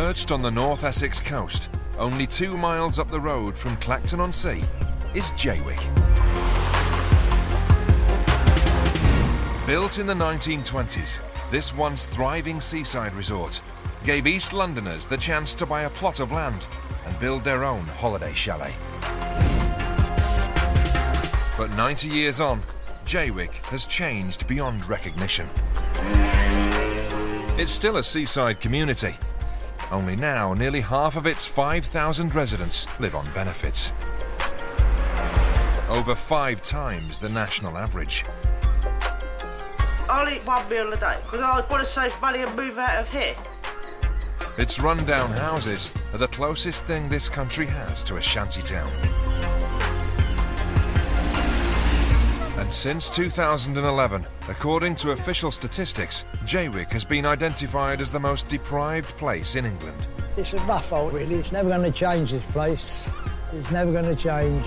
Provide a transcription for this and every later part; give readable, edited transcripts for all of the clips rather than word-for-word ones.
Perched on the North Essex coast, only 2 miles up the road from Clacton-on-Sea, is Jaywick. Built in the 1920s, this once thriving seaside resort gave East Londoners the chance to buy a plot of land and build their own holiday chalet. But 90 years on, Jaywick has changed beyond recognition. It's still a seaside community, only now nearly half of its 5,000 residents live on benefits. Over 5 times the national average. I'll eat 1 meal a day because I want to save money and move out of here. Its run-down houses are the closest thing this country has to a shanty town. And since 2011, according to official statistics, Jaywick has been identified as the most deprived place in England. It's a rough hole, really. It's never going to change, this place. It's never going to change.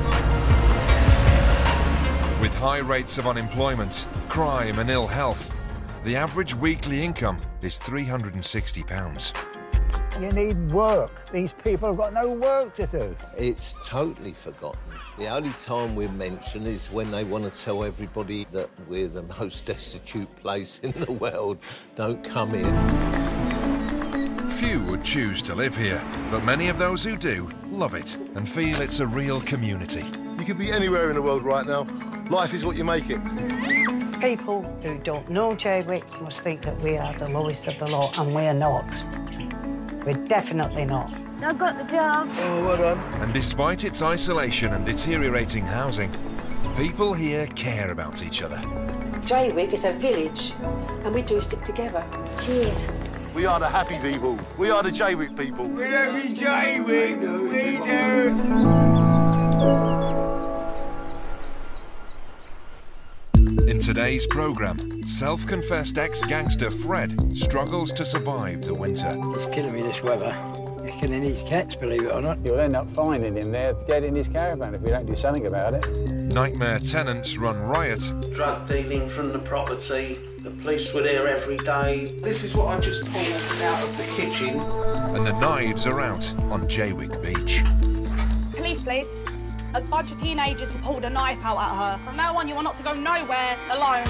With high rates of unemployment, crime and ill health, the average weekly income is £360. You need work. These people have got no work to do. It's totally forgotten. The only time we're mentioned is when they want to tell everybody that we're the most destitute place in the world. Don't come here. Few would choose to live here, but many of those who do love it and feel it's a real community. You could be anywhere in the world right now. Life is what you make it. People who don't know Jaywick must think that we are the lowest of the lot, and we're not. We're definitely not. I got the job. Oh, well done. And despite its isolation and deteriorating housing, people here care about each other. Jaywick is a village, and we do stick together. Cheers. We are the happy people. We are the Jaywick people. We love you, Jaywick. We do. In today's programme, self-confessed ex-gangster Fred struggles to survive the winter. It's killing me, this weather. It's killing these cats, believe it or not. You'll end up finding him there dead in his caravan if we don't do something about it. Nightmare tenants run riot. Drug dealing from the property. The police were there every day. This is what I just pulled out of the kitchen. And the knives are out on Jaywick Beach. Police, please. A bunch of teenagers pulled a knife out at her. From now on, you are not to go nowhere alone.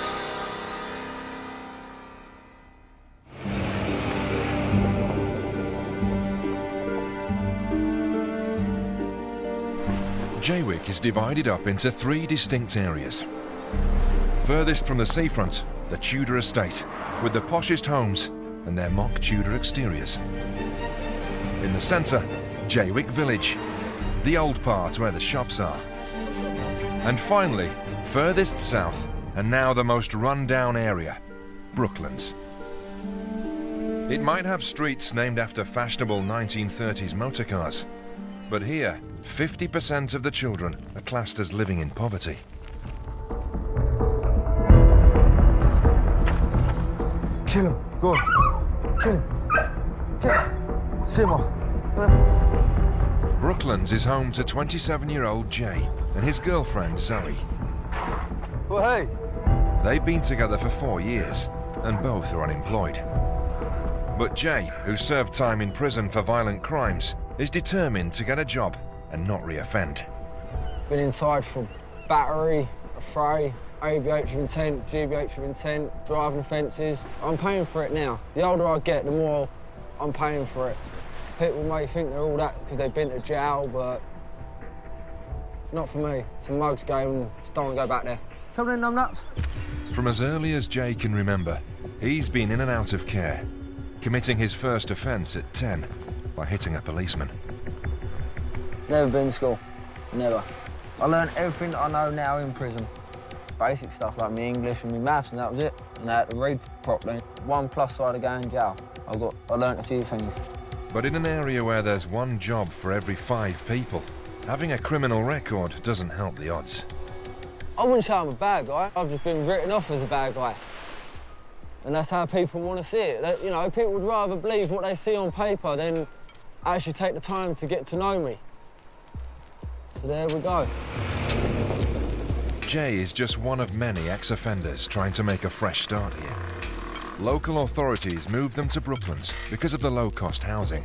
Jaywick is divided up into 3 distinct areas. Furthest from the seafront, the Tudor estate, with the poshest homes and their mock Tudor exteriors. In the centre, Jaywick Village, the old part where the shops are. And finally, furthest south, and now the most run-down area, Brooklands. It might have streets named after fashionable 1930s motorcars, but here, 50% of the children are classed as living in poverty. Kill him. Go on. Kill him. Kill him. See him off. Brooklands is home to 27-year-old Jay and his girlfriend Zoe. Well, hey. They've been together for 4 years and both are unemployed. But Jay, who served time in prison for violent crimes, is determined to get a job and not re-offend. Been inside for battery, affray, ABH of intent, GBH of intent, driving offences. I'm paying for it now. The older I get, the more I'm paying for it. People may think they're all that because they've been to jail, but not for me. It's a mugs game and just don't want to go back there. Come in, I'm nuts. From as early as Jay can remember, he's been in and out of care, committing his first offence at 10 by hitting a policeman. Never been to school, never. I learned everything that I know now in prison. Basic stuff like my English and my maths, and that was it. And I had to read properly. One plus side of going in jail. I learned a few things. But in an area where there's one job for every 5 people, having a criminal record doesn't help the odds. I wouldn't say I'm a bad guy. I've just been written off as a bad guy. And that's how people want to see it. You know, people would rather believe what they see on paper than actually take the time to get to know me. So there we go. Jay is just one of many ex-offenders trying to make a fresh start here. local authorities moved them to Brooklands because of the low-cost housing.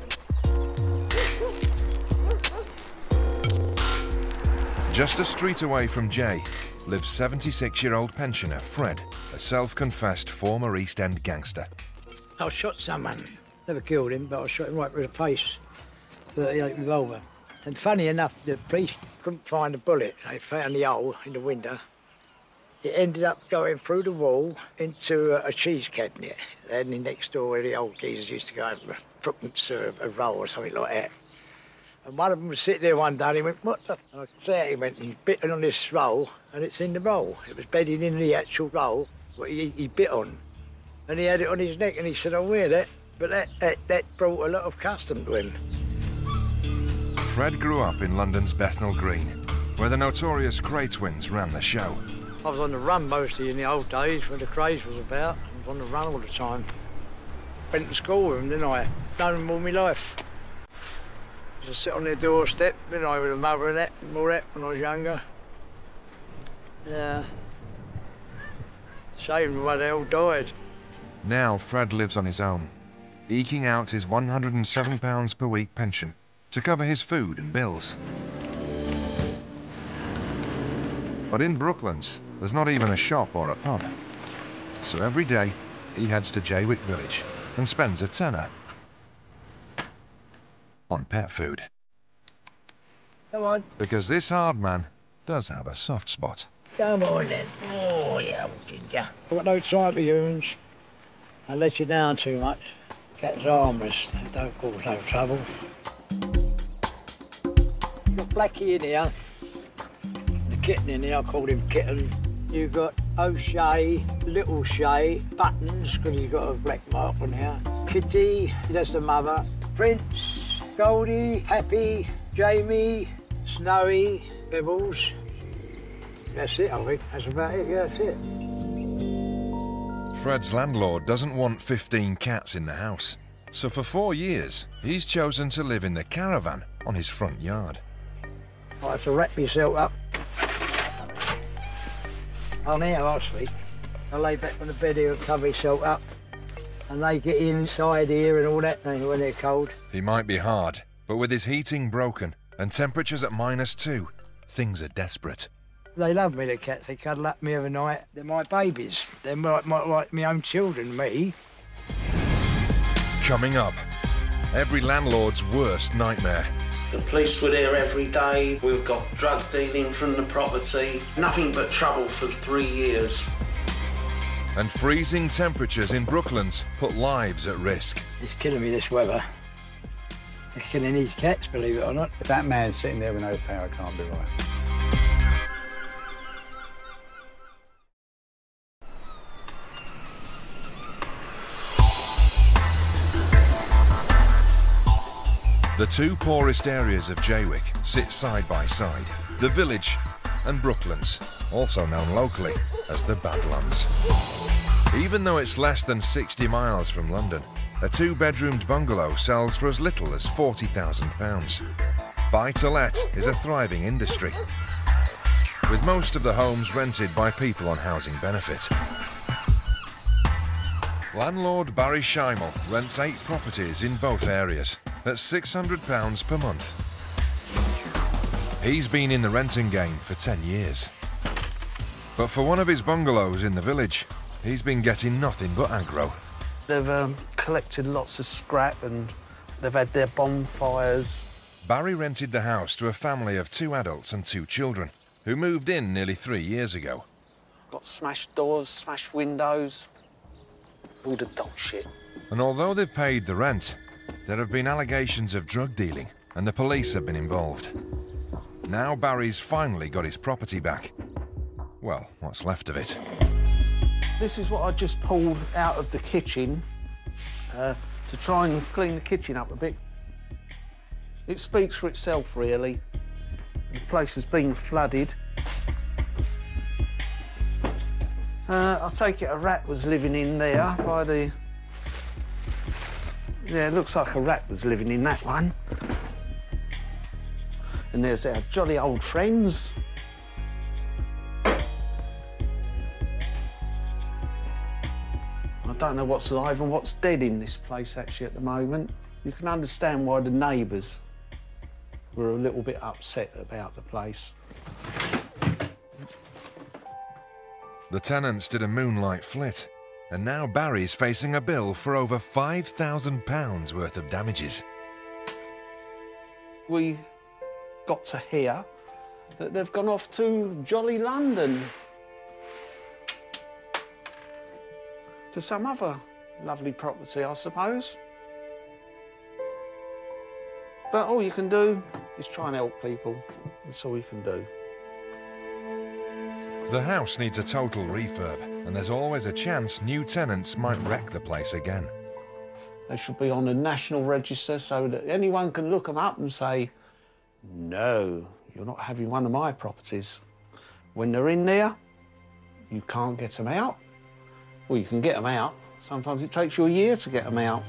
Just a street away from Jay lives 76-year-old pensioner Fred, a self-confessed former East End gangster. I shot someone. Never killed him, but I shot him right through the face. 38 revolver. And funny enough, the police couldn't find a bullet. They found the hole in the window. It ended up going through the wall into a cheese cabinet. And next door where the old geezers used to go and serve a roll or something like that. And one of them was sitting there one day and he went, what the? And I said, he went, he's bitten on this roll and it's in the roll. It was bedded in the actual roll, what he bit on. And he had it on his neck and he said, I'll wear that. But that brought a lot of custom to him. Fred grew up in London's Bethnal Green, where the notorious Kray twins ran the show. I was on the run mostly in the old days when the Krays was about. I was on the run all the time. Went to school with them, didn't I? Known them all my life. I used to sit on their doorstep, didn't I, with a mother and that and all that when I was younger. Yeah. Shame why they all died. Now Fred lives on his own, eking out his £107 per week pension to cover his food and bills. But in Brooklands, there's not even a shop or a pub. So every day, he heads to Jaywick Village and spends a tenner on pet food. Come on. Because this hard man does have a soft spot. Come on then. Oh, yeah, ginger. I've got no time for humans. I let you down too much. Cats are harmless. They don't cause no trouble. You've got Blackie in here. The kitten in here, I called him Kitten. You've got O'Shea, Little Shay, Buttons, because he's got a black mark on here. Kitty, that's the mother. Prince, Goldie, Happy, Jamie, Snowy, Bibbles. That's it, I think. That's about it, yeah, that's it. Fred's landlord doesn't want 15 cats in the house. So for 4 years, he's chosen to live in the caravan on his front yard. I have to wrap myself up. Oh, now I sleep. I lay back on the bed here and cover myself up. And they get inside here and all that when they're cold. He might be hard, but with his heating broken and temperatures at -2, things are desperate. They love me, the cats. They cuddle up me every night. They're my babies. They're like my own children, me. Coming up, every landlord's worst nightmare. The police were there every day. We've got drug dealing from the property. Nothing but trouble for 3 years. And freezing temperatures in Brooklands put lives at risk. It's killing me, this weather. It's killing these cats, believe it or not. If that man's sitting there with no power, it can't be right. The two poorest areas of Jaywick sit side by side. The village and Brooklands, also known locally as the Badlands. Even though it's less than 60 miles from London, a 2-bedroomed bungalow sells for as little as £40,000. Buy-to-let is a thriving industry, with most of the homes rented by people on housing benefit. Landlord Barry Schimel rents 8 properties in both areas at £600 per month. He's been in the renting game for 10 years. But for one of his bungalows in the village, he's been getting nothing but aggro. They've collected lots of scrap and they've had their bonfires. Barry rented the house to a family of 2 adults and 2 children who moved in nearly 3 years ago. Got smashed doors, smashed windows, all the dog shit. And although they've paid the rent, there have been allegations of drug dealing and the police have been involved. Now Barry's finally got his property back. Well, what's left of it. This is what I just pulled out of the kitchen to try and clean the kitchen up a bit. It speaks for itself, really. The place has been flooded. I take it a rat was living in there by the... Yeah, it looks like a rat was living in that one. And there's our jolly old friends. I don't know what's alive and what's dead in this place actually at the moment. You can understand why the neighbours were a little bit upset about the place. The tenants did a moonlight flit, and now Barry's facing a bill for over £5,000 worth of damages. We got to hear that they've gone off to jolly London, to some other lovely property, I suppose. But all you can do is try and help people. That's all you can do. The house needs a total refurb, and there's always a chance new tenants might wreck the place again. They should be on the National Register so that anyone can look them up and say, no, you're not having one of my properties. When they're in there, you can't get them out. Well, you can get them out. Sometimes it takes you a year to get them out.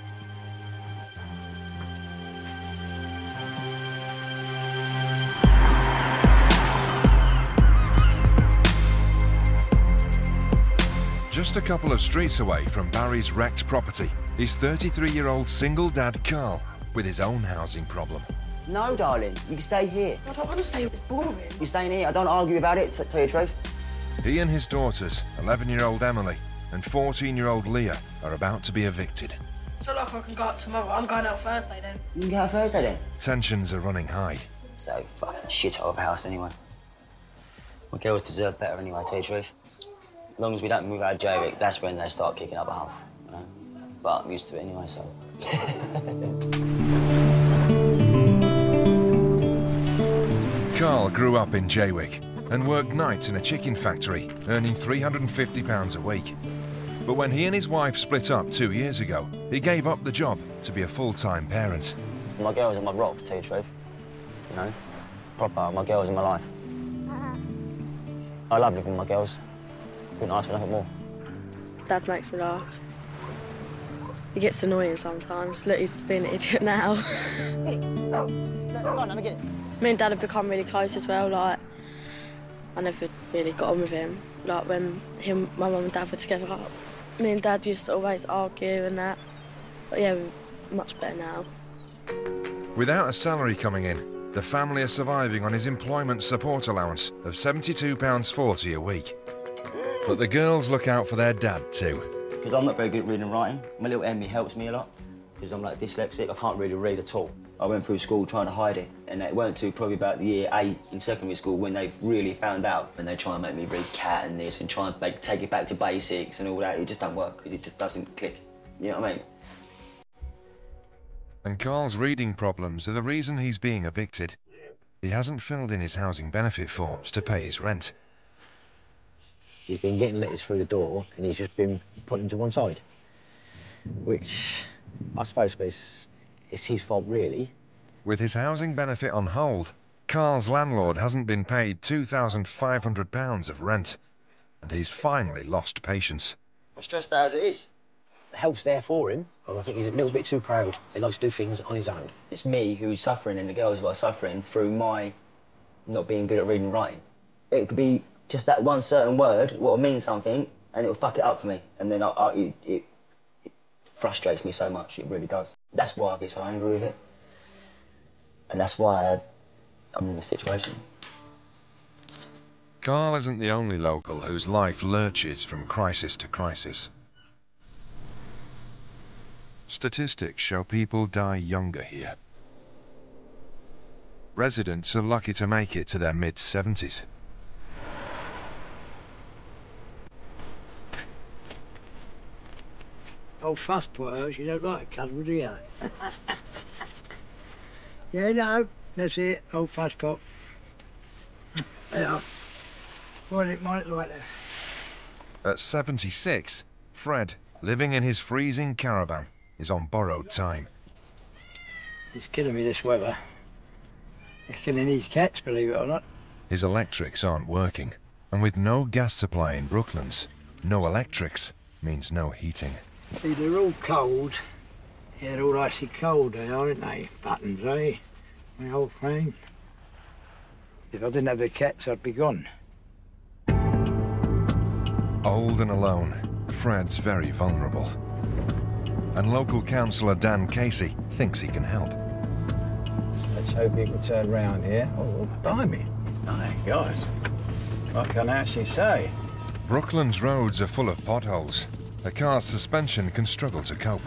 Just a couple of streets away from Barry's wrecked property is 33-year-old single dad Carl with his own housing problem. No, darling, you can stay here. I don't want to stay, it's boring. You're staying here, I don't argue about it, to tell you the truth. He and his daughters, 11-year-old Emily and 14-year-old Leah, are about to be evicted. I feel like I can go out tomorrow. I'm going out Thursday then. You can go out Thursday then? Tensions are running high. So fucking shit of a house anyway. My girls deserve better anyway, to tell you the truth. As long as we don't move out of Jaywick, that's when they start kicking up a huff, you know? But I'm used to it anyway, so... Carl grew up in Jaywick and worked nights in a chicken factory, earning £350 a week. But when he and his wife split up 2 years ago, he gave up the job to be a full-time parent. My girls are my rock, to tell you the truth. You know? Proper, my girls are my life. I love living with my girls. Couldn't ask for nothing more. Dad makes me laugh. He gets annoying sometimes. Look, he's being an idiot now. Come on, let me get it. Me and Dad have become really close as well. Like, I never really got on with him. Like when my mum and Dad were together, me and Dad used to always argue and that. But yeah, we're much better now. Without a salary coming in, the family are surviving on his employment support allowance of £72.40 a week. But the girls look out for their dad too. Because I'm not very good at reading and writing. My little Emmy helps me a lot. Because I'm like dyslexic, I can't really read at all. I went through school trying to hide it, and it weren't until probably about year 8 in secondary school when they really found out, when they try and make me read cat and this and try and take it back to basics and all that. It just don't work because it just doesn't click. You know what I mean? And Carl's reading problems are the reason he's being evicted. He hasn't filled in his housing benefit forms to pay his rent. He's been getting letters through the door and he's just been putting them to one side. Which, I suppose it's his fault, really. With his housing benefit on hold, Carl's landlord hasn't been paid £2,500 of rent. And he's finally lost patience. I'm stressed out as it is. The help's there for him, but I think he's a little bit too proud. He likes to do things on his own. It's me who's suffering and the girls who are suffering through my not being good at reading and writing. It could be just that one certain word will mean something and it'll fuck it up for me. And then it frustrates me so much, it really does. That's why I get so angry with it. And that's why I'm in this situation. Carl isn't the only local whose life lurches from crisis to crisis. Statistics show people die younger here. Residents are lucky to make it to their mid-70s. Old fuss potters, you don't like cuddle, do you? Yeah, no, that's it, old fuss pot. Yeah. Might it like that. At 76, Fred, living in his freezing caravan, is on borrowed time. It's killing me, this weather. It's killing these cats, believe it or not. His electrics aren't working, and with no gas supply in Brooklands, no electrics means no heating. See, they're all cold. Yeah, they're all icy cold, they are, aren't they? Buttons, eh? My old friend. If I didn't have the cats, I'd be gone. Old and alone, Fred's very vulnerable. And local councillor Dan Casey thinks he can help. Let's hope you can turn round here. Oh, blimey. My God. What can I actually say? Brooklands roads are full of potholes. A car's suspension can struggle to cope.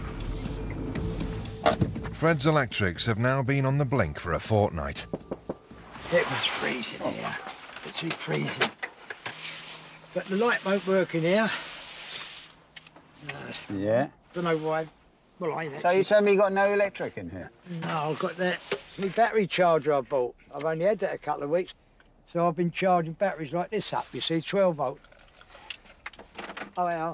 Fred's electrics have now been on the blink for a fortnight. It was freezing here. Literally freezing. But the light won't work in here. Yeah. Don't know why. Well, I ain't So you tell me you got no electric in here? No, I've got that my battery charger I bought. I've only had that a couple of weeks. So I've been charging batteries like this up, you see, 12 volt. Oh, yeah.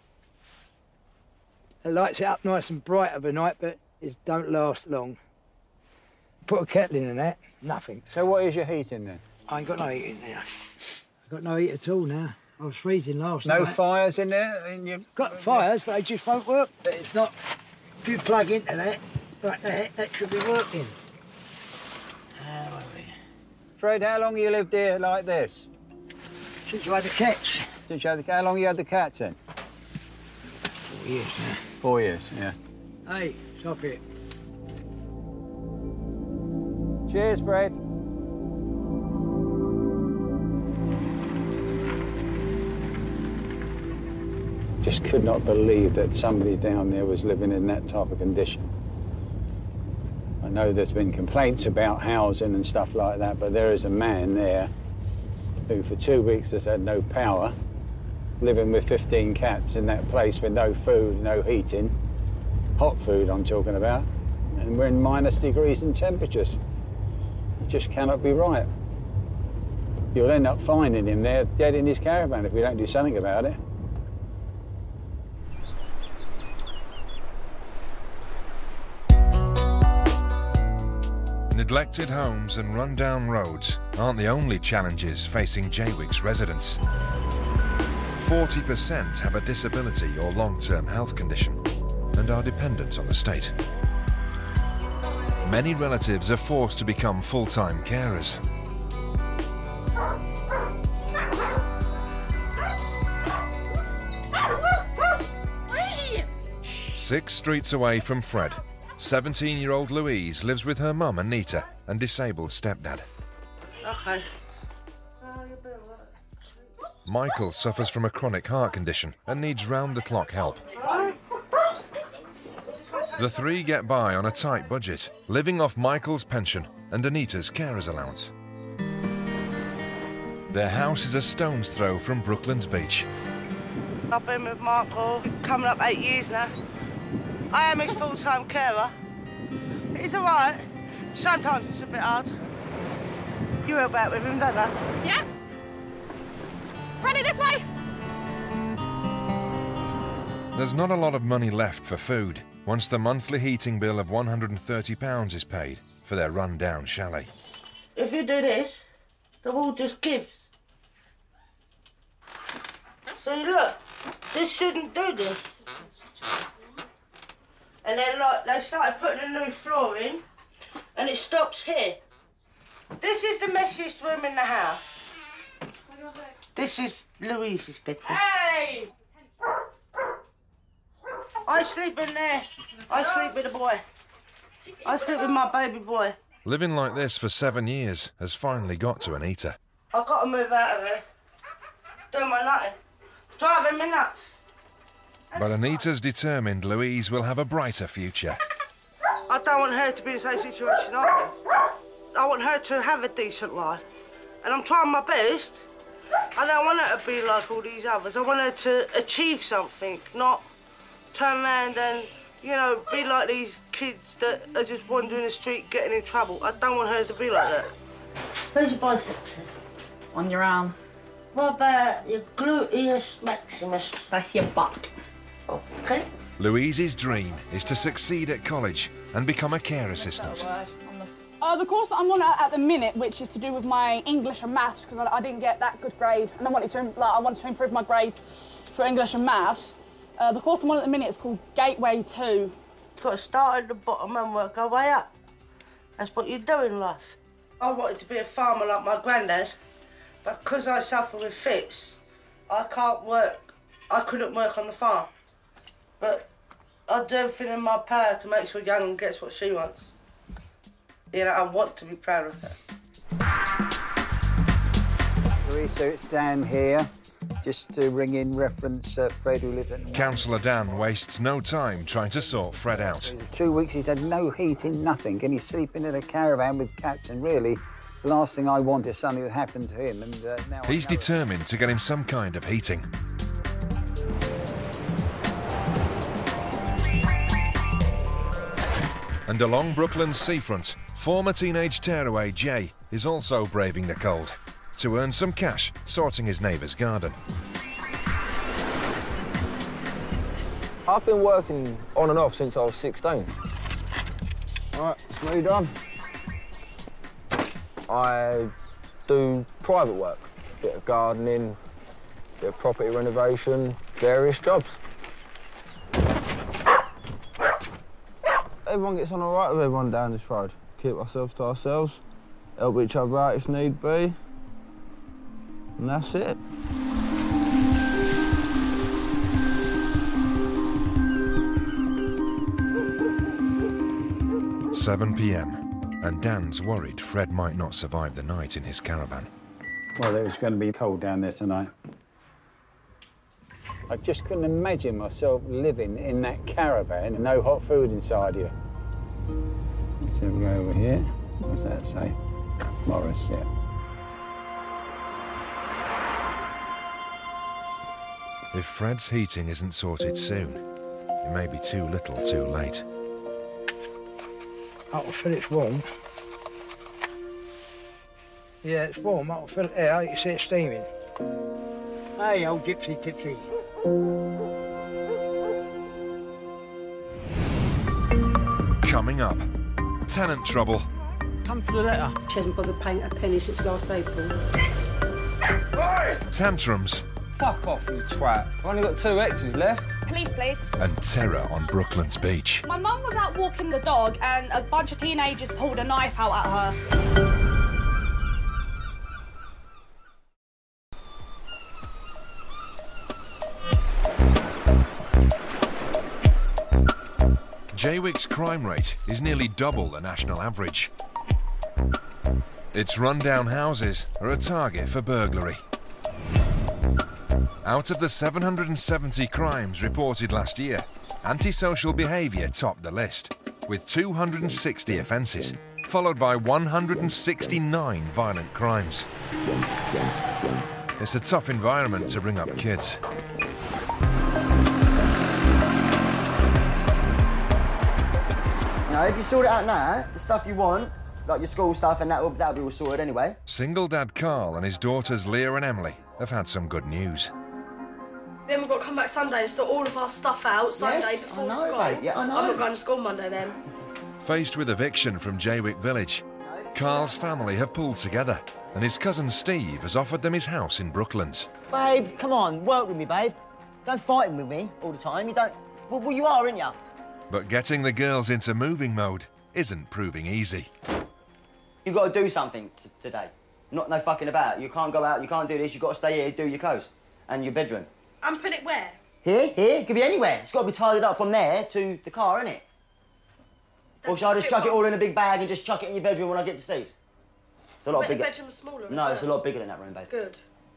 It lights it up nice and bright overnight, but it don't last long. Put a kettle in and that, nothing. So what is your heating then? I ain't got no heat in there. I've got no heat at all now. I was freezing last night. No fires in there? Got fires, but they just won't work. But it's not... If you plug into that, like that should be working. Fred, how long you lived here like this? Since you had the cats. Since you had how long you had the cats in? 4 years now. 4 years, yeah. Hey, stop it. Cheers, Fred. Just could not believe that somebody down there was living in that type of condition. I know there's been complaints about housing and stuff like that, but there is a man there who for 2 weeks has had no power, living with 15 cats in that place with no food, no heating, hot food I'm talking about, and we're in -degrees in temperatures. It just cannot be right. You'll end up finding him there dead in his caravan if we don't do something about it. Neglected homes and run-down roads aren't the only challenges facing Jaywick's residents. 40% have a disability or long-term health condition and are dependent on the state. Many relatives are forced to become full-time carers. Six streets away from Fred, 17-year-old Louise lives with her mum Anita and disabled stepdad. Okay. Michael suffers from a chronic heart condition and needs round-the-clock help. The three get by on a tight budget, living off Michael's pension and Anita's carer's allowance. Their house is a stone's throw from Brooklands Beach. I've been with Michael coming up 8 years now. I am his full-time carer. He's all right. Sometimes it's a bit hard. You help out with him, don't you? Yeah. Ready this way. There's not a lot of money left for food once the monthly heating bill of £130 is paid for their run-down chalet. If you do this, the wall just gives. So look, this shouldn't do this. And then like they started putting a new floor in and it stops here. This is the messiest room in the house. This is Louise's bedroom. Hey! I sleep in there. I sleep with the boy. I sleep with my baby boy. Living like this for 7 years has finally got to Anita. I've got to move out of here. Doing my nothing. Driving me nuts. But Anita's determined Louise will have a brighter future. I don't want her to be in the same situation I'm in. I want her to have a decent life. And I'm trying my best. I don't want her to be like all these others. I want her to achieve something, not turn around and, you know, be like these kids that are just wandering the street getting in trouble. I don't want her to be like that. Where's your biceps? On your arm. What about your gluteus maximus? That's your butt. Okay. Louise's dream is to succeed at college and become a care assistant. The course that I'm on at the minute, which is to do with my English and maths, because I didn't get that good grade, and I wanted to improve my grades for English and maths. The course I'm on at the minute is called Gateway 2. You've got to start at the bottom and work our way up. That's what you do in life. I wanted to be a farmer like my granddad, but because I suffer with fits, I can't work I couldn't work on the farm. But I'll do everything in my power to make sure Young gets what she wants. You know, I want to be proud of her. So it's Dan here, just to ring in reference Fred who lives at... Councillor Dan wastes no time trying to sort Fred out. 2 weeks he's had no heating, nothing, and he's sleeping in a caravan with cats, and really, the last thing I want is something that happened to him, and now He's determined to get him some kind of heating. And along Brooklands seafront, former teenage tearaway Jay is also braving the cold to earn some cash sorting his neighbour's garden. I've been working on and off since I was 16. All right, it's me done. I do private work, bit of gardening, bit of property renovation, various jobs. Everyone gets on all right with everyone down this road. Keep ourselves to ourselves, help each other out if need be, and that's it. 7 p.m, and Dan's worried Fred might not survive the night in his caravan. Well, it was going to be cold down there tonight. I just couldn't imagine myself living in that caravan and no hot food inside here. So we go over here. What's that say? Morris, yeah. If Fred's heating isn't sorted soon, it may be too little too late. I can feel it's warm. Yeah, it's warm. I can feel it there. You can see it steaming. Hey, old gypsy tipsy. Coming up, tenant trouble. Come for the letter. She hasn't bothered paying a penny since last April. Tantrums. Fuck off, you twat. I've only got 2 exes left. Police, please. And terror on Brooklands Beach. My mum was out walking the dog and a bunch of teenagers pulled a knife out at her. Jaywick's crime rate is nearly double the national average. Its rundown houses are a target for burglary. Out of the 770 crimes reported last year, antisocial behaviour topped the list, with 260 offences, followed by 169 violent crimes. It's a tough environment to bring up kids. You know, if you sort it out now, the stuff you want, like your school stuff and that'll be all sorted anyway. Single dad Carl and his daughters Leah and Emily have had some good news. Then we've got to come back Sunday and sort all of our stuff out Sunday before school. Babe. Yeah, I know. I'm not going to school Monday then. Faced with eviction from Jaywick Village, Carl's family have pulled together and his cousin Steve has offered them his house in Brooklands. Babe, come on, work with me, babe. Don't fight with me all the time. You don't... Well, you are, aren't you? But getting the girls into moving mode isn't proving easy. You've got to do something today. No fucking about. You can't go out, you can't do this, you've got to stay here, do your clothes. And your bedroom. And put it where? Here, it could be anywhere. It's got to be tidied up from there to the car, innit? Or shall I just chuck it all in a big bag and just chuck it in your bedroom when I get to Steve's? It's a lot bigger. The bedroom's smaller. No, it's a lot bigger than that room, babe. Good.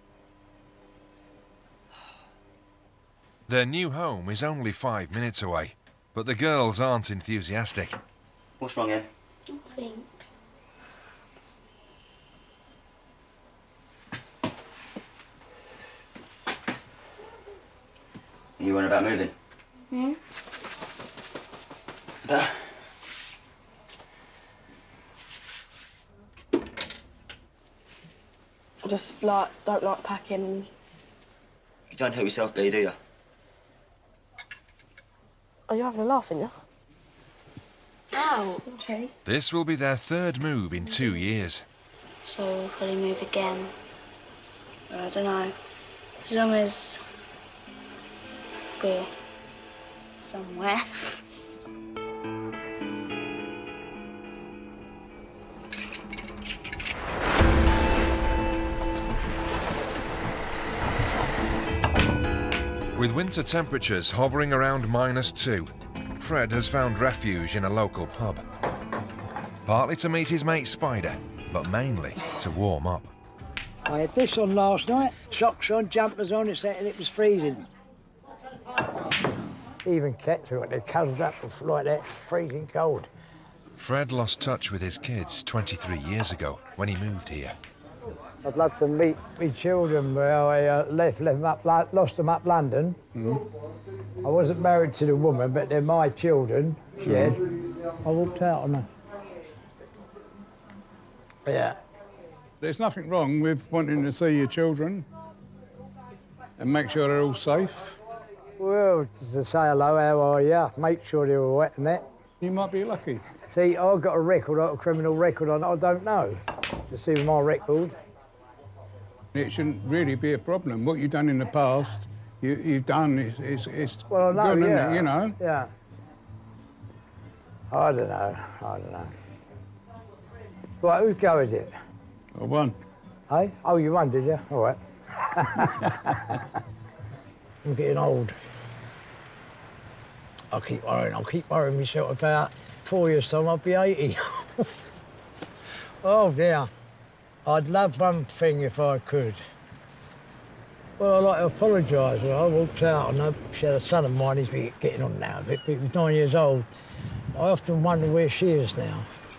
Their new home is only 5 minutes away, but the girls aren't enthusiastic. What's wrong, Em? Nothing. You want about moving? Hmm? But... I just, don't like packing. You don't help yourself, B, do you? Are you having a laugh, aren't you? Oh, okay. This will be their 3rd move in 2 years. So we'll probably move again. But I don't know. As long as we're somewhere. With winter temperatures hovering around -2, Fred has found refuge in a local pub. Partly to meet his mate Spider, but mainly to warm up. I had this on last night, socks on, jumpers on, and it was freezing. Even cats are they're cuddled up like that, freezing cold. Fred lost touch with his kids 23 years ago when he moved here. I'd love to meet my children where I lost them up London. I wasn't married to the woman, but they're my children, she had. I walked out on her. Yeah. There's nothing wrong with wanting to see your children and make sure they're all safe. Well, just to say hello, how are you? Make sure they're all wet and that. You might be lucky. See, I've got a record, a criminal record on. I don't know. To see my record. It shouldn't really be a problem. What you've done in the past, you've done is well, I know, good, yeah. isn't it, you know? Yeah. I don't know. Right, whose go is it? I won. Hey? Oh, you won, did you? All right. I'm getting old. I'll keep worrying myself about 4 years' time I'll be 80. Oh, dear. I'd love one thing if I could. Well, I'd like to apologise. I walked out and she had a son of mine, he's getting on now a bit, but he was 9 years old. I often wonder where she is now.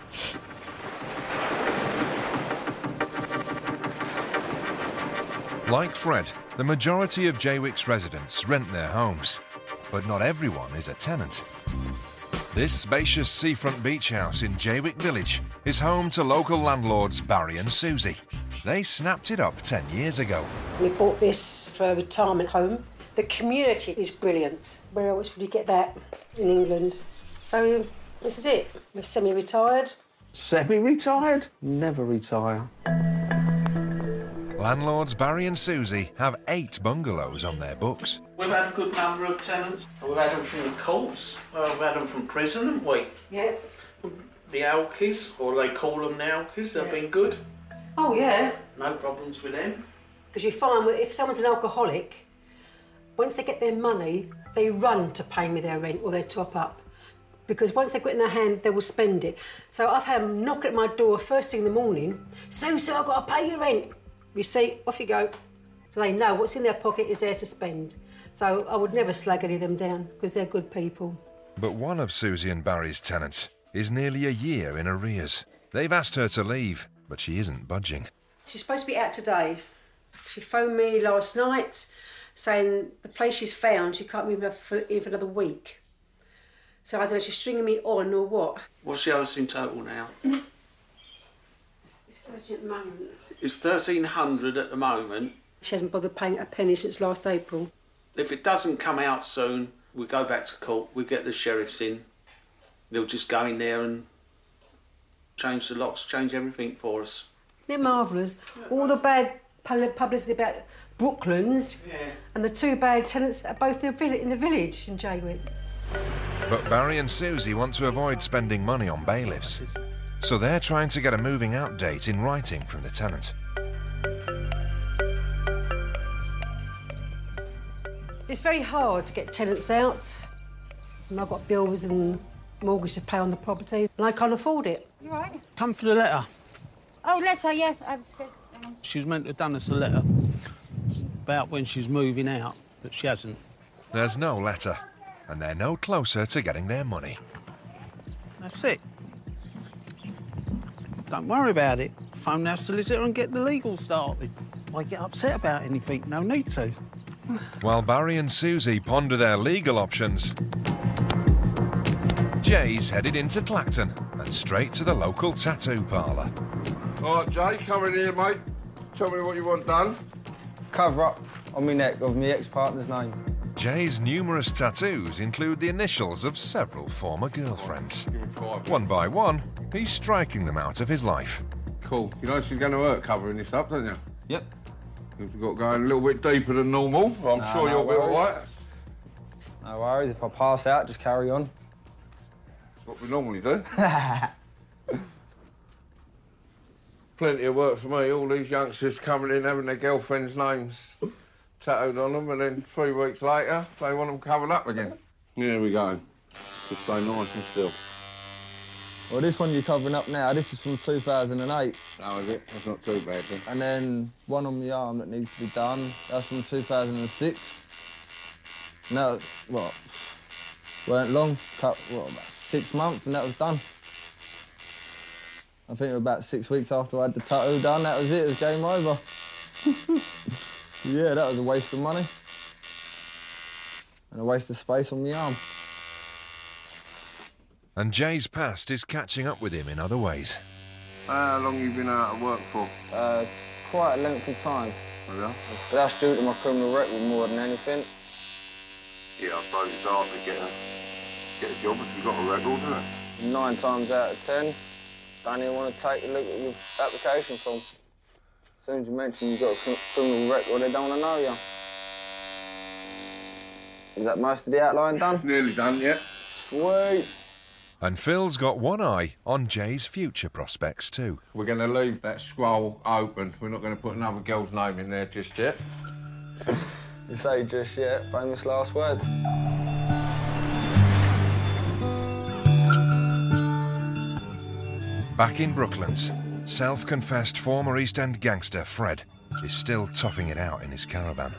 Like Fred, the majority of Jaywick's residents rent their homes, but not everyone is a tenant. This spacious seafront beach house in Jaywick Village is home to local landlords Barry and Susie. They snapped it up 10 years ago. We bought this for a retirement home. The community is brilliant. Where else would you get that in England? So this is it. We're semi-retired. Semi-retired? Never retire. Landlords Barry and Susie have 8 bungalows on their books. We've had a good number of tenants. We've had them from the courts. We've had them from prison, haven't we? Yeah. The Alkies, or they call them the Alkies, they've been good. Oh, yeah. No problems with them. Because you find that if someone's an alcoholic, once they get their money, they run to pay me their rent or their top up. Because once they've got it in their hand, they will spend it. So I've had them knock at my door first thing in the morning. Susie, I've got to pay your rent. Receipt, off you go. So they know what's in their pocket is theirs to spend. So I would never slag any of them down because they're good people. But one of Susie and Barry's tenants is nearly a year in arrears. They've asked her to leave, but she isn't budging. She's supposed to be out today. She phoned me last night saying the place she's found, she can't move for even another week. So I don't know if she's stringing me on or what. What's the others in total now? It's 30 at the moment. It's 1,300 at the moment. She hasn't bothered paying a penny since last April. If it doesn't come out soon, we go back to court, we get the sheriffs in. They'll just go in there and change the locks, change everything for us. Isn't it marvellous? All the bad publicity about Brooklands and the 2 bad tenants are both in the village in Jaywick. But Barry and Susie want to avoid spending money on bailiffs. So they're trying to get a moving out date in writing from the tenant. It's very hard to get tenants out. And I've got bills and mortgage to pay on the property, and I can't afford it. You all right? Come for the letter. Oh, letter, yeah. She was meant to have done us a letter about when she's moving out, but she hasn't. There's no letter, and they're no closer to getting their money. That's it. Don't worry about it. Phone our solicitor and get the legal started. Why get upset about anything? No need to. While Barry and Susie ponder their legal options, Jay's headed into Clacton and straight to the local tattoo parlour. All right, Jay, come in here, mate. Tell me what you want done. Cover up on my neck of my ex-partner's name. Jay's numerous tattoos include the initials of several former girlfriends. One by one, he's striking them out of his life. Cool. You know she's going to hurt covering this up, don't you? Yep. You've got to go a little bit deeper than normal. I'm sure you'll be all right. No worries. If I pass out, just carry on. That's what we normally do. Plenty of work for me. All these youngsters coming in having their girlfriends' names tattooed on them, and then 3 weeks later, they want them covered up again. Here we go. Just stay nice and still. Well, this one you're covering up now, this is from 2008. Oh, is it? That's not too bad, then. And then one on my arm that needs to be done, that's from 2006. No, what? Weren't long, about 6 months, and that was done. I think it was about 6 weeks after I had the tattoo done, that was it was game over. Yeah, that was a waste of money. And a waste of space on my arm. And Jay's past is catching up with him in other ways. How long have you been out of work for? Quite a length of time. Oh, yeah? But that's due to my criminal record more than anything. Yeah, I suppose it's hard to get a job if you've got a record, isn't it? 9 times out of 10, don't even want to take a look at your application form. As soon as you mention you've got a criminal record, they don't want to know you. Is that most of the outline done? Nearly done, yeah. Sweet. And Phil's got one eye on Jay's future prospects too. We're going to leave that scroll open. We're not going to put another girl's name in there just yet. You say just yet, famous last words. Back in Brooklands, self-confessed former East End gangster Fred is still toughing it out in his caravan.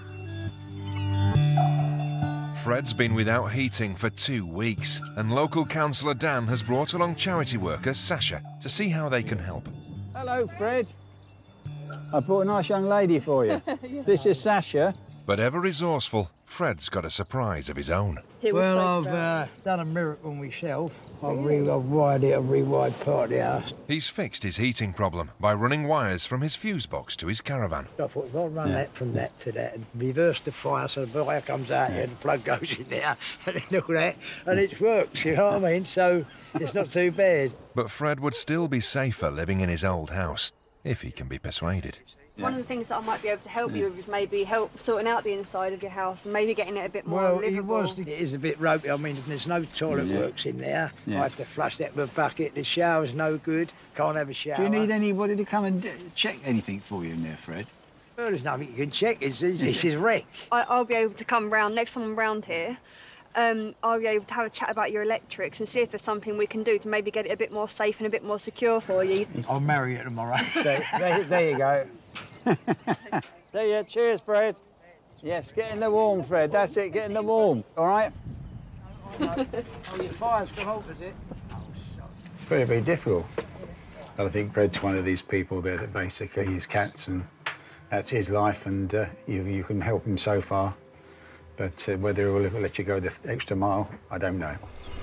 Fred's been without heating for 2 weeks, and local councillor Dan has brought along charity worker Sasha to see how they can help. Hello, Fred. I brought a nice young lady for you. Yeah. This is Sasha. But ever resourceful, Fred's got a surprise of his own. Well, I've done a miracle myself. I've rewired part of the house. He's fixed his heating problem by running wires from his fuse box to his caravan. I thought, if I run that from that to that and reverse the fire so the wire comes out here and the plug goes in there and then all that, and it works, you know what I mean? So it's not too bad. But Fred would still be safer living in his old house, if he can be persuaded. One of the things that I might be able to help you with is maybe help sorting out the inside of your house and maybe getting it a bit more livable. It is a bit ropey. I mean, there's no toilet works in there. I have to flush that with a bucket. The shower's no good. Can't have a shower. Do you need anybody to come and check anything for you in there, Fred? Well, there's nothing you can check. It's his wreck. I'll be able to come round next time I'm round here. I'll be able to have a chat about your electrics and see if there's something we can do to maybe get it a bit more safe and a bit more secure for you. I'll marry you tomorrow. There you go. There you cheers, Fred. Yes, get in the warm, Fred. That's it, get in the warm, all right? Oh, your fire's gone off, is it? It's very, very difficult. I think Fred's one of these people there that basically he's cats and that's his life and you can help him so far. But whether he'll ever let you go the extra mile, I don't know.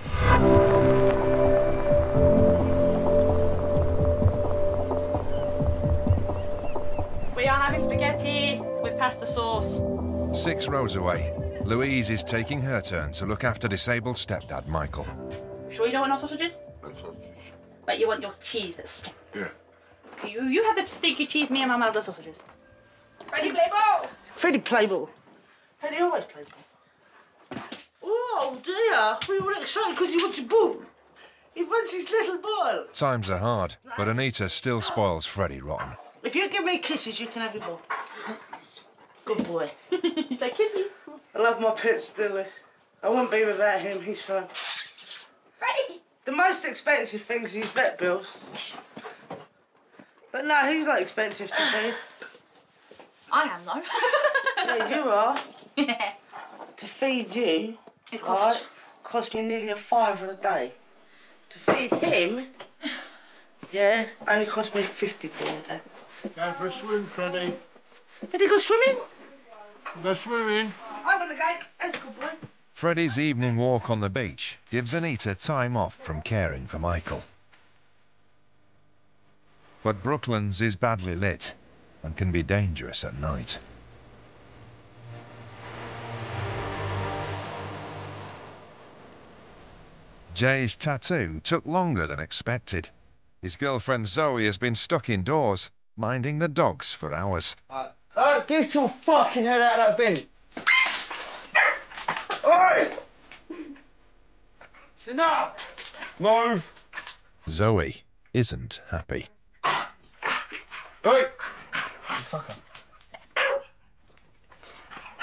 We are having spaghetti with pasta sauce. 6 rows away, Louise is taking her turn to look after disabled stepdad Michael. Sure you don't want no sausages? No sausages. But you want your cheese that's stinky. Yeah. Okay, you have the stinky cheese, me and Mum have the sausages. Freddie, play ball! Freddie, play ball. Freddie always plays ball. Oh dear, we were excited because you want your ball. He wants his little ball. Times are hard, but Anita still spoils Freddie rotten. If you give me kisses, you can have your ball. Good boy. He's like, kiss me. I love my pet Stilly. I wouldn't be without him, he's fun. Freddie! The most expensive thing's his vet bills. But no, he's not expensive to feed. I am, though. Yeah, you are. Yeah. To feed you, it costs. Cost me nearly a £5 a day. To feed him, yeah, only cost me 50p a day. Go for a swim, Freddie. Did he go swimming? Go swimming. I'm gonna go. That's a good boy. Freddie's evening walk on the beach gives Anita time off from caring for Michael. But Brooklands is badly lit and can be dangerous at night. Jay's tattoo took longer than expected. His girlfriend Zoe has been stuck indoors, minding the dogs for hours. Get your fucking head out of that bin! Oi! It's enough! Move! Zoe isn't happy. Oi!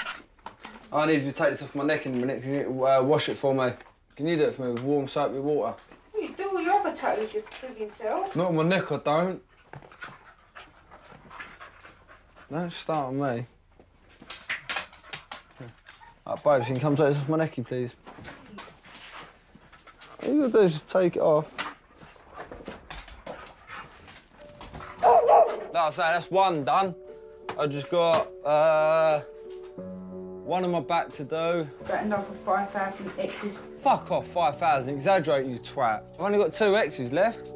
I need you to take this off my neck in a minute. Can you wash it for me? Can you do it for me with warm soapy water? What you do with your other toes, you friggin' self? Not on my neck, I don't. Don't start on me. Right, babes, you can come take this off my necky, please. All you gotta do is just take it off. Like I say, that's one done. I just got one on my back to do. Got another 5,000 X's. Fuck off, 5,000. Exaggerate, you twat. I've only got 2 X's left.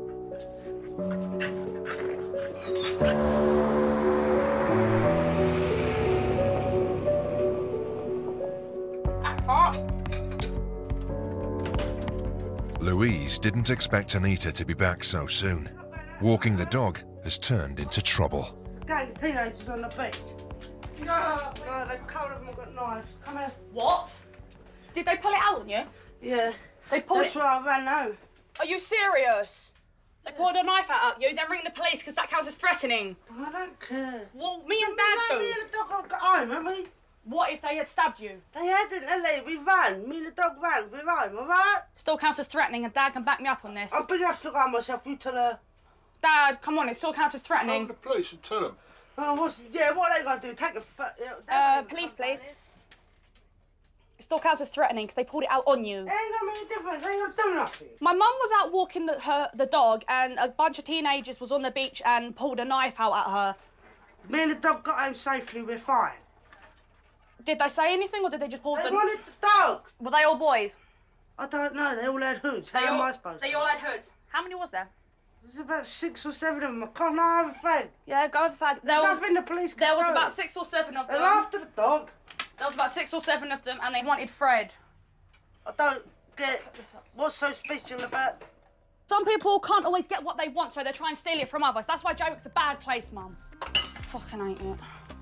Louise didn't expect Anita to be back so soon. Walking the dog has turned into trouble. Gang of teenagers on the beach. No, the couple of them have got knives. Come here. What? Did they pull it out on you? Yeah. They pulled That's why I ran home. Are you serious? They pulled a knife out at you, then ring the police because that counts as threatening. I don't care. Well, me and Dad do. Me and the dog got home, haven't we? What if they had stabbed you? They hadn't, Ellie. We ran. Me and the dog ran. We're home, all right? Still counts as threatening, and Dad can back me up on this. I'm big enough to look after myself. You tell her. Dad, come on, it still counts as threatening. Phone the police and tell them. Oh, what are they going to do? Take a... police, please. It still counts as threatening because they pulled it out on you. Ain't got any difference. They ain't going to do nothing. My mum was out walking the dog and a bunch of teenagers was on the beach and pulled a knife out at her. Me and the dog got home safely. We're fine. Did they say anything or did they just pull They wanted the dog. Were they all boys? I don't know. They all had hoods. How am I supposed to? They all had hoods. How many was there? There's about 6 or 7 of them. I can't have a fag. Yeah, go have a fag. There's nothing the police can There was do. about 6 or 7 of them. They're after the dog. There was about 6 or 7 of them and they wanted Fred. I don't get what's so special about... Some people can't always get what they want, so they try and steal it from others. That's why Jowick's a bad place, Mum. Fucking hate it.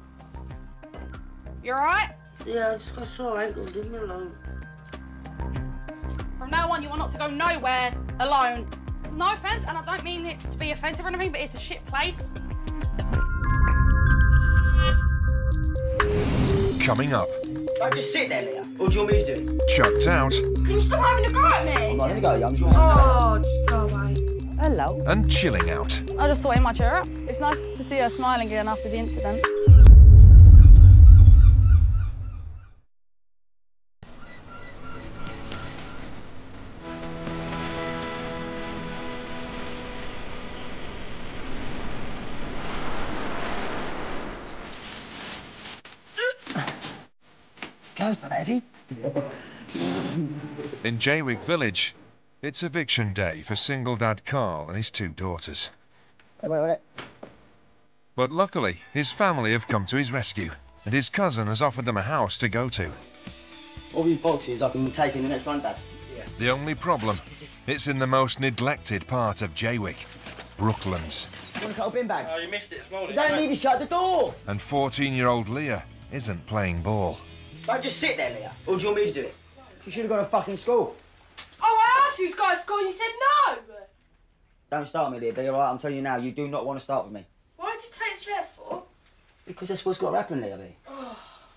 You alright? Yeah, I just got sore ankle. Leave me alone. From now on, you are not to go nowhere alone. No offence, and I don't mean it to be offensive or anything, but it's a shit place. Coming up, Don't just sit there, Leah. What do you want me to do? chucked out, Can you stop having a go at me? I'm not going to go, I'm just just go away. Hello. and chilling out. I just thought it might cheer her up. It's nice to see her smiling again after the incident. Goes not heavy. In Jaywick Village, it's eviction day for single dad Carl and his 2 daughters. Wait. But luckily, his family have come to his rescue, and his cousin has offered them a house to go to. All these boxes I can take in the next one, Dad. Yeah. The only problem, it's in the most neglected part of Jaywick, Brooklands. You want a couple bin bags? Oh, you missed it this morning. You don't need to shut the door. And 14-year-old Leah isn't playing ball. Don't just sit there, Leah. Or do you want me to do it? You should have gone to fucking school. Oh, I asked you to go to school and you said no! Don't start me, Leah, be alright? I'm telling you now, you do not want to start with me. Why did you take the chair for? Because that's what's got to happen, Leah, B. Oh.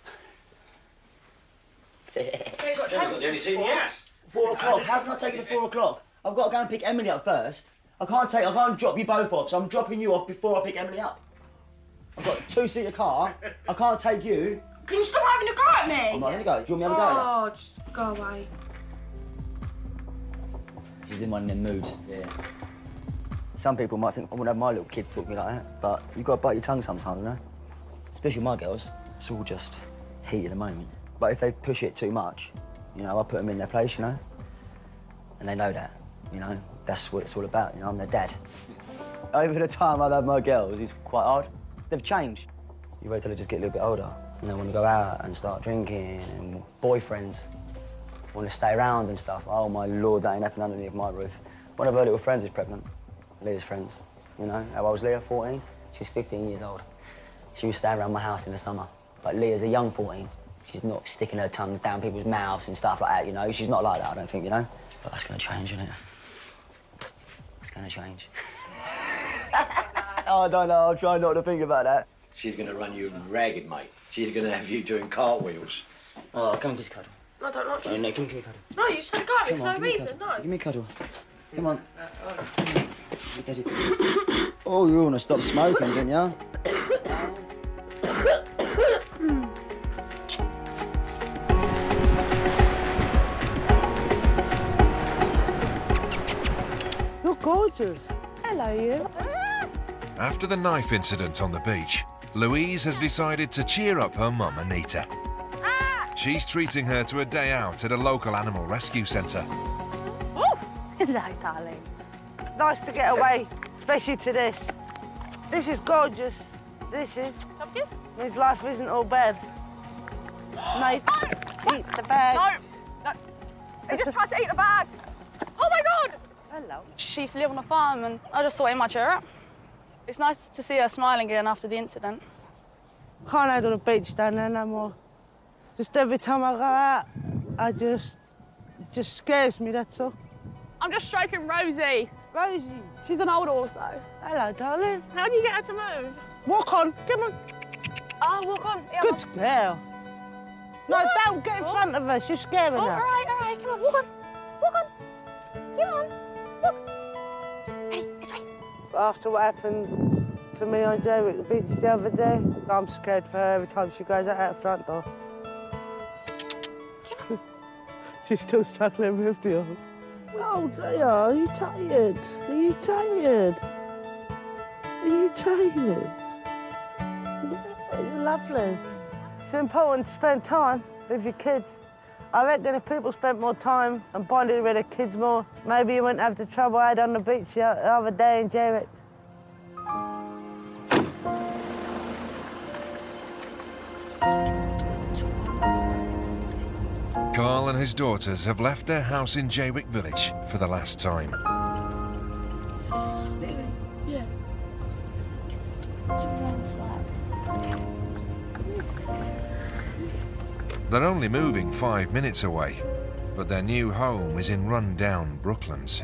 You ain't got time to take 4 o'clock? How can I take you to 4 o'clock? I've got to go and pick Emily up first. I can't drop you both off, so I'm dropping you off before I pick Emily up. I've got a 2-seater car. I can't take you. Can you stop having a go at me? I'm not going to go. Do you want me to have a go? Oh, just go away. She's in one of them moods. Yeah. Some people might think I wouldn't have my little kid talk to me like that, but you've got to bite your tongue sometimes, you know? Especially my girls. It's all just heat at the moment. But if they push it too much, you know, I put them in their place, you know? And they know that, you know? That's what it's all about, you know? I'm their dad. Over the time I've had my girls, it's quite hard. They've changed. You wait till they just get a little bit older and they want to go out and start drinking and boyfriends want to stay around and stuff. Oh, my Lord, that ain't happening underneath my roof. One of her little friends is pregnant. Leah's friends, you know? How old's Leah? 14? She's 15 years old. She was staying around my house in the summer. But Leah's a young 14. She's not sticking her tongue down people's mouths and stuff like that, you know? She's not like that, I don't think, you know? But that's going to change, isn't it? It's going to change. Oh, I don't know. I'll try not to think about that. She's going to run you ragged, mate. She's going to have you doing cartwheels. Oh, come and kiss a cuddle. I don't like Oh, it. no, come and cuddle. No, you said go at me Come for on, no give me a reason, cuddle. no. Give me a cuddle. Come on. Oh, you want to stop smoking, didn't you? You're gorgeous. Hello, you. After the knife incident on the beach, Louise has decided to cheer up her mum, Anita. She's treating her to a day out at a local animal rescue centre. Oh, hello, darling. Nice to get away, especially to this. This is gorgeous. This is. His life isn't all bad. No, eat the bag. No. He just tried to eat the bag. Oh my God! Hello. She used to live on a farm, and I just thought it might cheer her up. It's nice to see her smiling again after the incident. Can't handle the beach down there no more. Just every time I go out, it just scares me, that's all. I'm just stroking Rosie. Rosie? She's an old horse, though. Hello, darling. How do you get her to move? Walk on, come on. Oh, walk on. Yeah, Good girl. No, don't get in front of her, she's scaring her. All right, come on, walk on. Walk on. Come on, walk. Hey, this way. After what happened to me on Jaywick the beach the other day, I'm scared for her every time she goes out the front door. She's still struggling with the horse. Oh dear, are you tired? Are you tired? Are you tired? Yeah, you're lovely. It's important to spend time with your kids. I reckon if people spent more time and bonded with their kids more, maybe you wouldn't have the trouble I had on the beach the other day in Jaywick. Carl and his daughters have left their house in Jaywick Village for the last time. Yeah. They're only moving 5 minutes away, but their new home is in run-down Brooklands.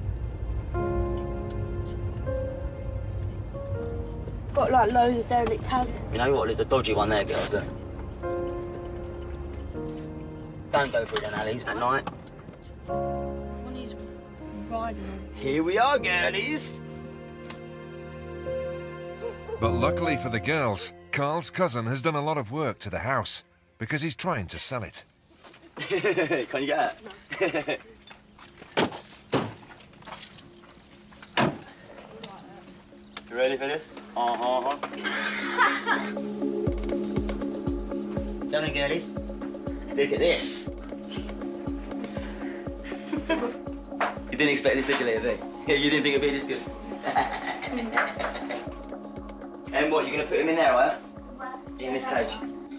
Got like loads of derelict houses. You know what? There's a dodgy one there, girls. Look. Don't go through them alleys at night. One is riding on. Here we are, girlies. But luckily for the girls, Carl's cousin has done a lot of work to the house because he's trying to sell it. Can you get it? You ready for this? Come on, girlies. Look at this. You didn't expect this, did you, Leah B? You didn't think it'd be this good? And what, you're going to put him in there, are you? In this cage?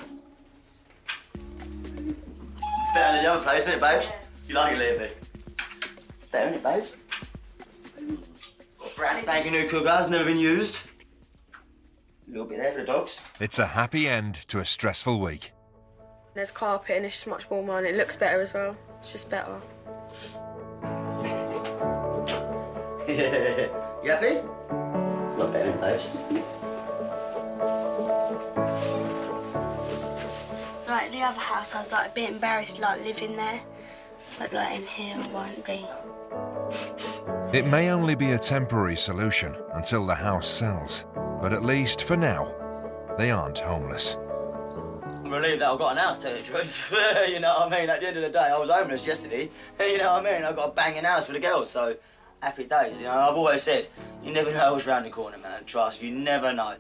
Better than the other place, isn't it, babes? You like it, Leah B? Better, isn't it, babes? Brand spanking new cookers, never been used. A little bit there for the dogs. It's a happy end to a stressful week. There's carpet and it's just much warmer and it looks better as well. It's just better. You happy? Not better, babes. Like the other house, I was like a bit embarrassed like living there. But like in here, I won't be. It may only be a temporary solution until the house sells, but at least for now, they aren't homeless. I'm relieved that I've got an house, to tell you the truth. You know what I mean? At the end of the day, I was homeless yesterday. You know what I mean? I've got a banging house for the girls, so happy days. You know, I've always said, you never know what's round the corner, man. Trust, you never know.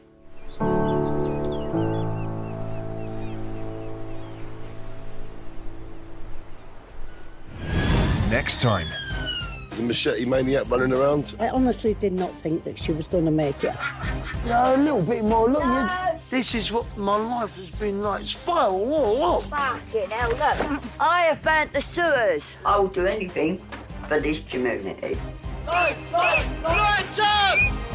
Next time. The machete maniac running around. I honestly did not think that she was going to make it. No, a little bit more. Look, this is what my life has been like. Spiral. Whoa. Fucking hell, look. I have burnt the sewers. I will do anything for this community. Lights up!